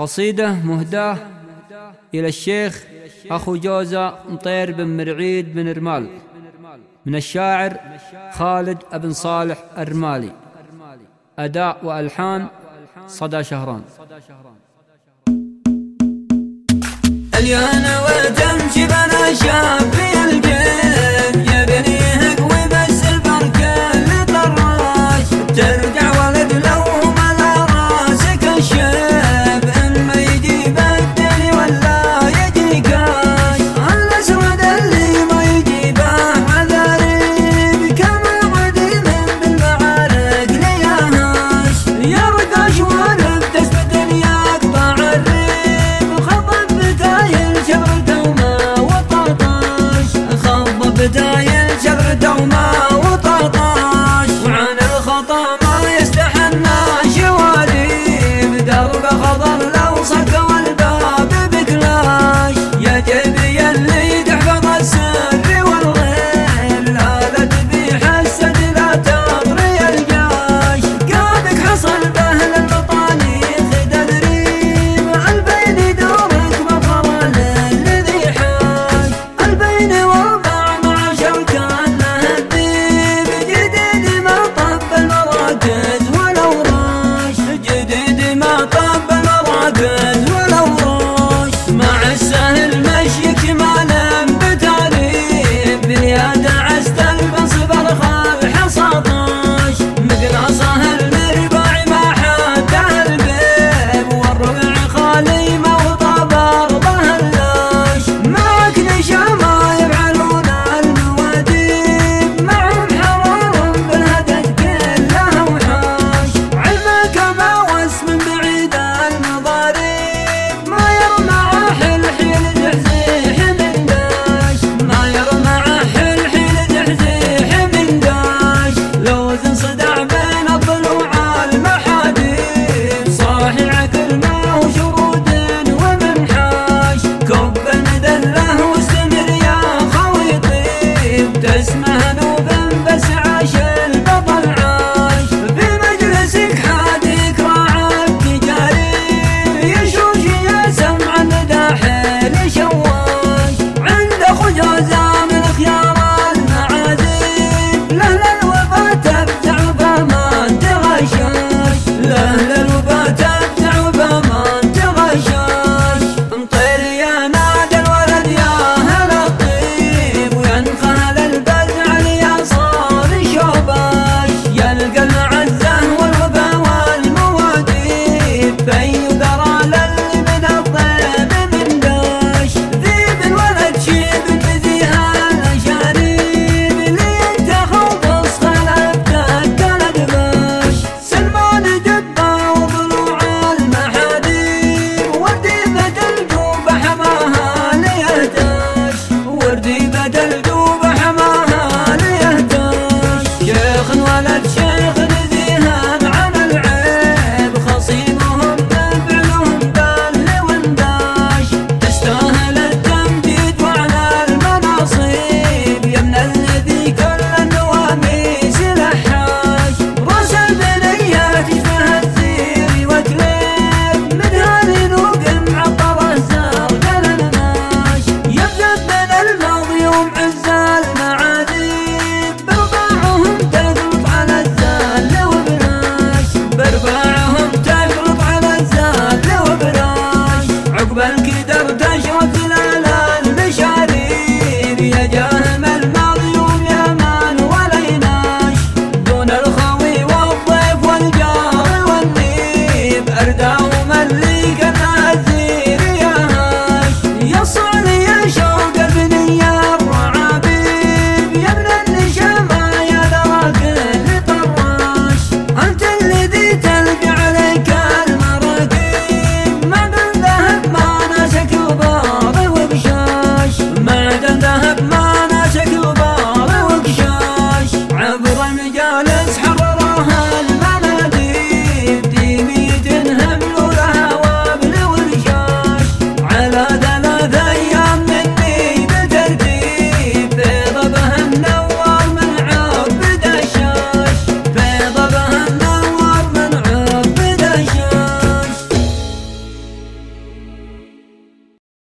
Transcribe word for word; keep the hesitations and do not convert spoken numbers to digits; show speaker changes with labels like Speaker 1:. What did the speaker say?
Speaker 1: قصيدة مهداة إلى الشيخ أخو جوزة مطير بن مرعيد بن رمال، من الشاعر خالد بن صالح الرمالي. أداء وألحان صدى شهران.
Speaker 2: اليانا وتمشي بنا شاب في الجيب، يبنيه قوي بس البركة اللي طراش، ترجع ولد لو ملا راسك الشيب، اما يجي بدني ولا يجي كاش، الاسود اللي ما يجيبه عذاريب، كما عديم بالمعارك ليهاش، يرقش ولد تثبت يقطع الريب، خطب بدايل شبرته وما وطاطاش، خطب بدايل شبرته وما وطاطاش، وعن الخطا ما يستحنى شواريب، درب خضر لو صك والباب بكلاش، يجب يلي تحفظ السر والغيب، لا لا تبي حسد لا تغري الجاش، قابك حصل بأهل المطانيخ تدريب، البين دورك مفر للذي حاش، البين وضع مع شوكان له الديب، جديد ما طب المراكز ولو راش، جديد ما طب المراكز ولو راش، مع السهل مشيك ما لم بتعريب، باليد عست البنصب الخال حصطاش، مقناصه المربع ما حاده البيب، والربع خالي موضى برضه اللاش، معك نشامة يفعلون المواديب، معهم حرار بالهدد كلها وحاش، علمك باوس من بعيد المضاريب، ما يرمع حل حيل زحزيح من داش، ما يرمع حل حيل زحزيح من داش، لوز صدع بين الضلوع المحاديب، صاحي عقل ما هو شرود ومنحاش، كب ندله واستمر يا خوي طيب، تسمه نوب بس عاش البطل عاش، في مجلسك حاديك راعك تجاري، يشوش يا سمع الندى حيل شواش، عند اخو جوزة من خيار المعازيب، له للوفا تفزع فما تغشاش، له للوفا تفزع فما تغشاش، مطير يا نادى الولد يا هلا الطيب، وينخل البزع يا صار شوباش، يلقى المعزة والوفا والمواديب، في ذرى للي من الضيب من داش، ذيب الولد شيب نزيها الأشاريب، اللي انت خوضص خلفتك كالأدباش، سلمان جدة وضلوع المحاديب، ورديبة الجوب حماها ليهتاش، ورديبة الجوب حماها ليهتاش، شيخ ولد شيخ نزيها عن العيب، خصيمهم بفعلهم بل ونداش، تستاهل التمجيد وعلى المناصيب، يمن الذي كل النواميس لحاش، راس البنيات يشبه الزير وكليب، من هذه نوق معطر الزار للماش، يبدأ من الماضي ومعز المعاديب، برباعهم تقلط على الزال وبلاش، برباعهم تقلط على الزال وبلاش، عقب الكدر تشرب زلال المشارير، يا جاهم الماضي واليمان وليناش، دون الخوي والضيف والجار والنيب، أرداهم اللي